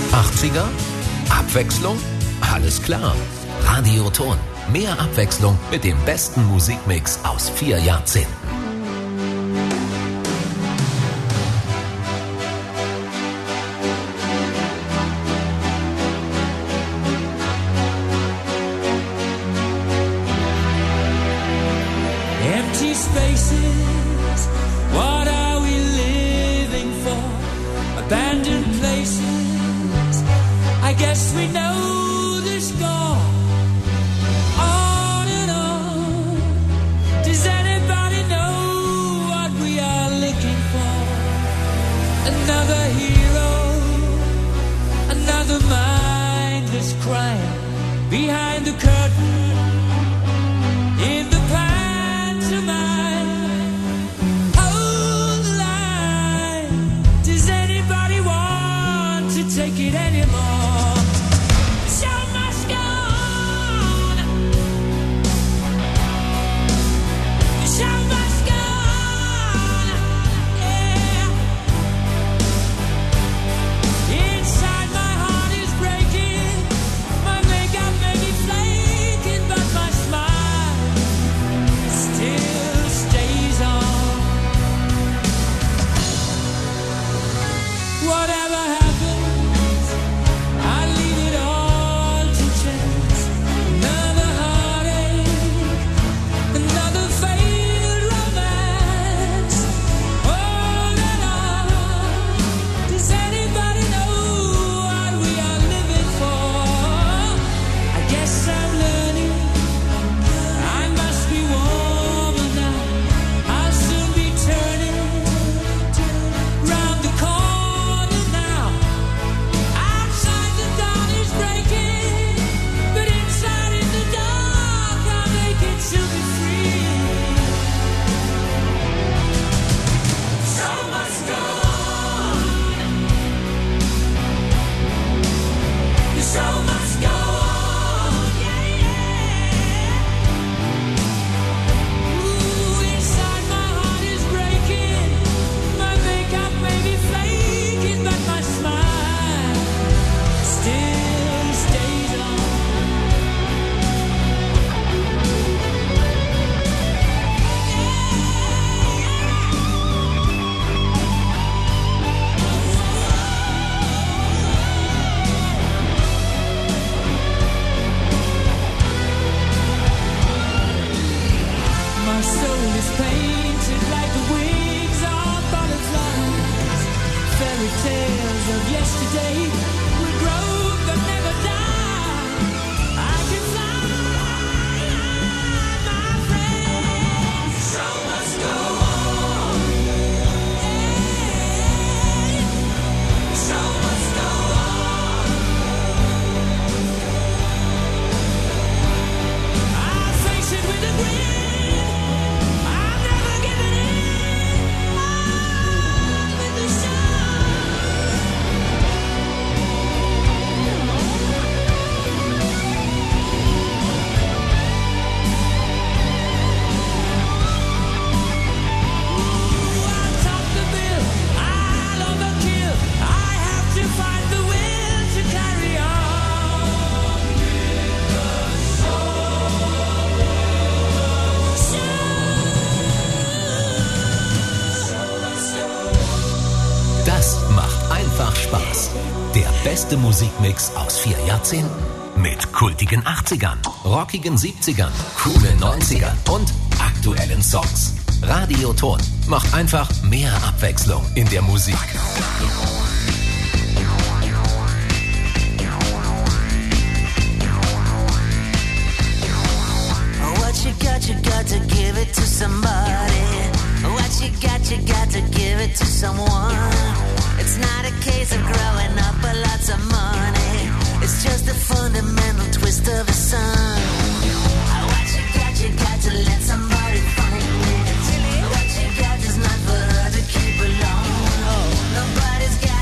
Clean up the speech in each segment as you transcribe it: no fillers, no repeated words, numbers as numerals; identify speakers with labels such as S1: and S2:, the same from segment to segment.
S1: 80er? Abwechslung? Alles klar. Radio Ton. Mehr Abwechslung mit dem besten Musikmix aus 4 Jahrzehnten.
S2: Empty spaces, what are we living for? Abandoned places, I guess we know the score. On and on, does anybody know what we are looking for? Another hero, another mindless crime behind the curtain. In the hold the line. Does anybody want to take it anymore? The show must go on. The show must go on. Yeah. Inside my heart is breaking. My makeup may be flaking, but my smile still stays on. Whatever happens, I leave it all to chance. Another heartache, another failed romance. On and on. Does anybody know what we are living for? I guess I'm learning. I must be warmer now. I'll soon be turning round the corner now. Outside the dawn is breaking, but inside in the dark I'll make it to be free. So must go on. The show must go on. Yeah, yeah. Ooh, inside my heart is breaking. My makeup may be flaking, but my smile still stays on. My soul is painted like the wings of butterflies. Fairy tales of yesterday will grow but never die. I can fly, my friend. The show must go on. Yeah. The show must go on. I'll face it with a grin. I'm never giving in. On with the show. I'll top the bill. I'll overkill. I have to find the will to carry on.
S1: Das macht einfach Spaß. Der beste Musikmix aus 4 Jahrzehnten. Mit kultigen 80ern, rockigen 70ern, coolen 90ern und aktuellen Songs. Radio Ton macht einfach mehr Abwechslung in der Musik.
S3: What you got to give it to somebody. What you got to give it to someone. It's not a case of growing up with lots of money. It's just a fundamental twist of the sun. What you got to let somebody find it. What you got is not for her to keep alone. Nobody's got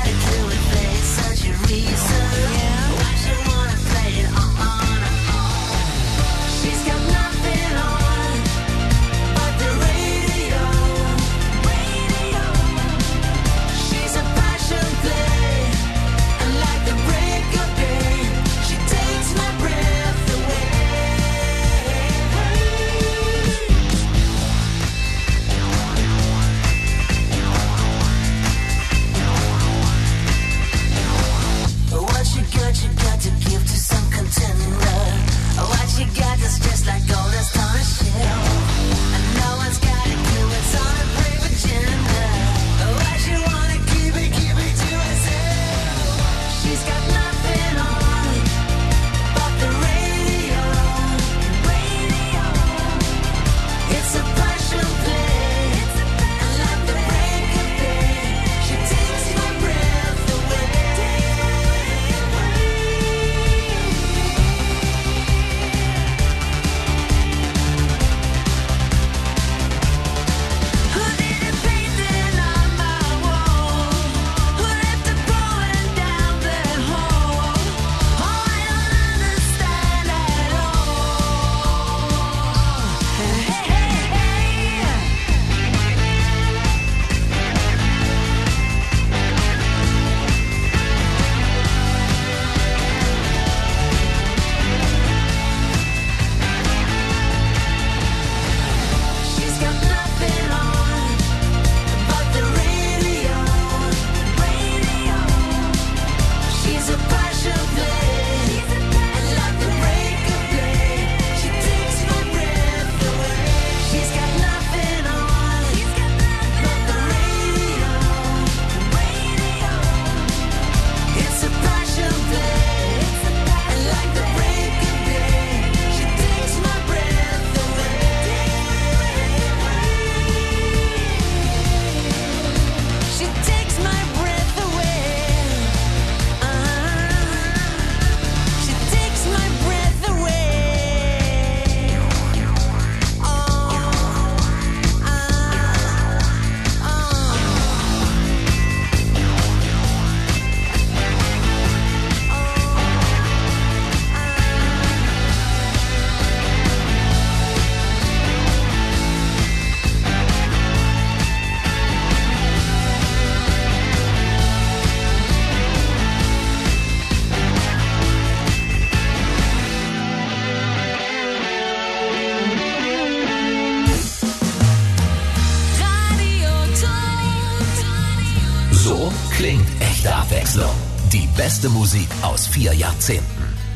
S1: beste Musik aus 4 Jahrzehnten.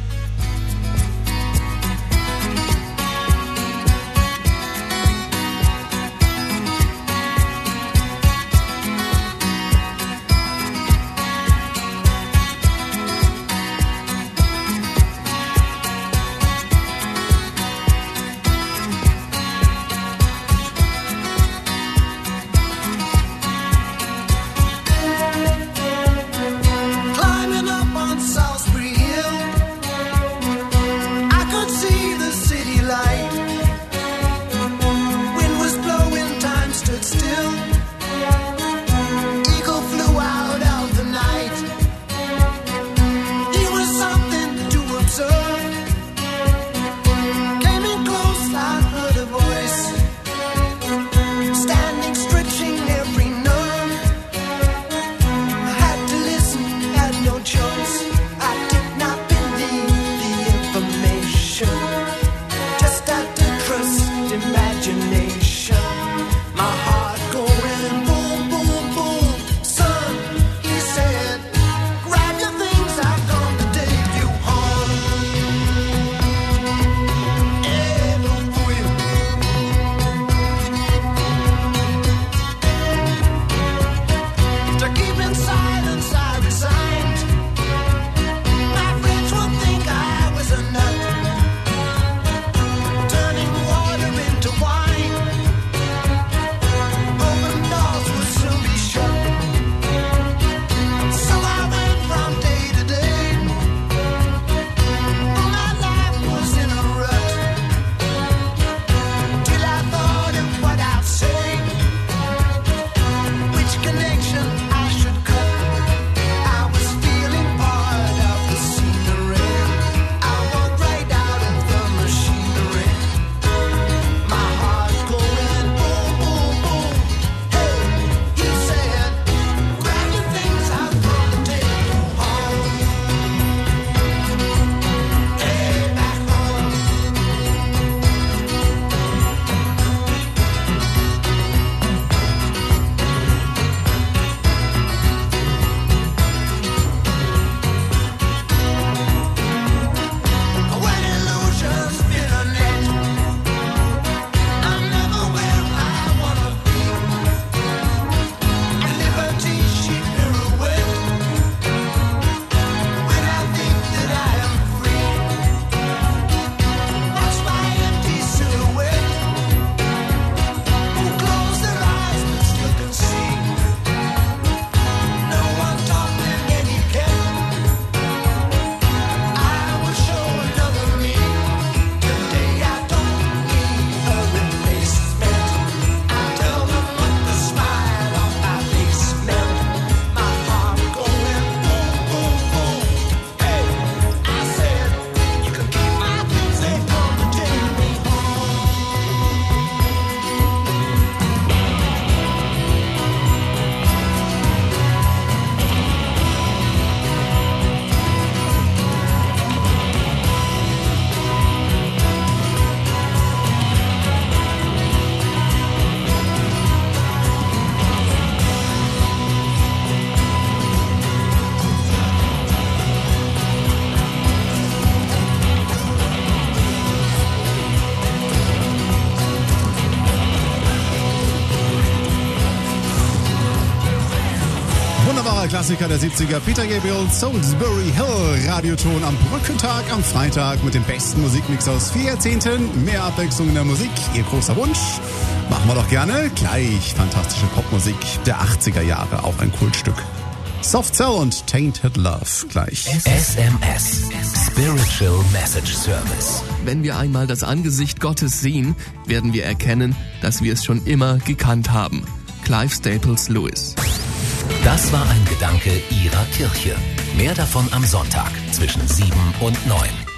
S4: Climbing up on Salisbury Hill, I could see the city light. Wind was blowing, time stood still. Eagle flew out of the night. He was something to observe. Came in close, I heard a voice, standing, stretching every nerve. I had to listen, had no choice. I did not believe the information. Just had to trust imagination. My heart going boom, boom, boom. Son, he said, grab your things, I've come to take you home. Yeah, no fool. To keep in silence, I resigned. My friends would think I was a nut, turning water into wine. Open doors would soon be shut. So I went from day to day. My life was in a rut, till I thought of what I'd say, which connection I should cut. I was feeling part of the scenery. I walked right out of the machinery. My heart going boom, boom, boom. Hey, he said, grab your things, I've come to take you home. Hey, back home. When illusions spin a net, I'm never where I wanna be. At liberty, she pirouette. When I think that I am free, watch my empty silhouette. Who close their eyes but still can see. No one taught them etiquette. I will show another me. Today I don't need a replacement. I tell them what the smile on my face meant. My heart going boom, boom, boom. Hey, I said, you can keep my things, they come to take me home.
S5: Wunderbarer Klassiker der 70er, Peter Gabriel, Salisbury Hill, Radioton am Brückentag am Freitag mit dem besten Musikmix aus 4 Jahrzehnten. Mehr Abwechslung in der Musik, Ihr großer Wunsch. Machen wir doch gerne. Gleich fantastische Popmusik der 80er Jahre, auch ein Kultstück. Soft Cell und Tainted Love gleich.
S1: SMS, Spiritual Message Service.
S6: Wenn wir einmal das Angesicht Gottes sehen, werden wir erkennen, dass wir es schon immer gekannt haben. Clive Staples Lewis.
S1: Das war ein Gedanke Ihrer Kirche. Mehr davon am Sonntag zwischen 7 und 9.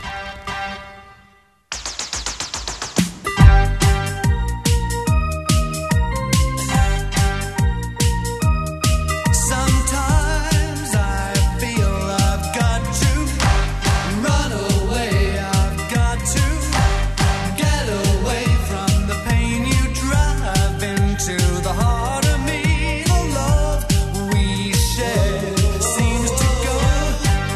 S4: Sometimes I feel I've got to run away. I've got to get away from the pain you drive into the heart of me. The love we share seems to go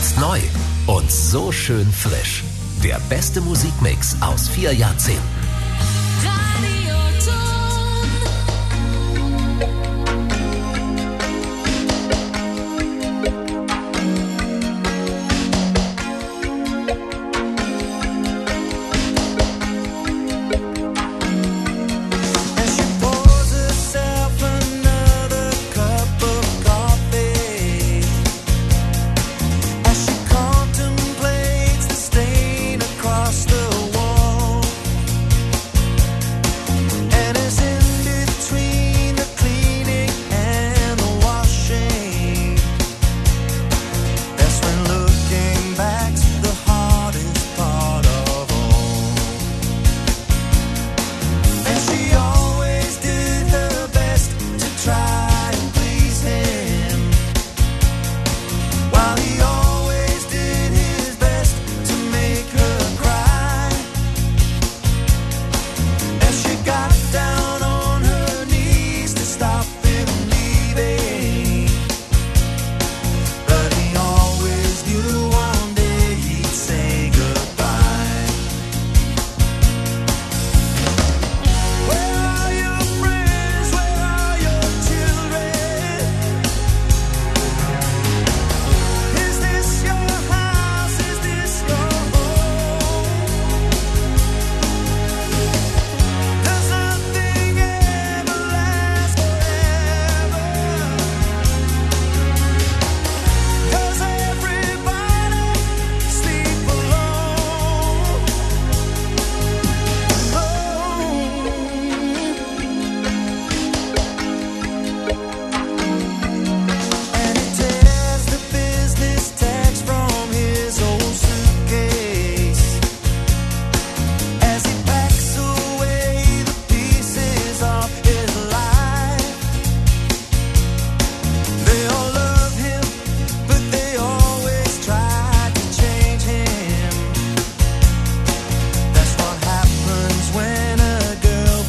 S1: Jetzt neu und so schön frisch. Der beste Musikmix aus 4 Jahrzehnten.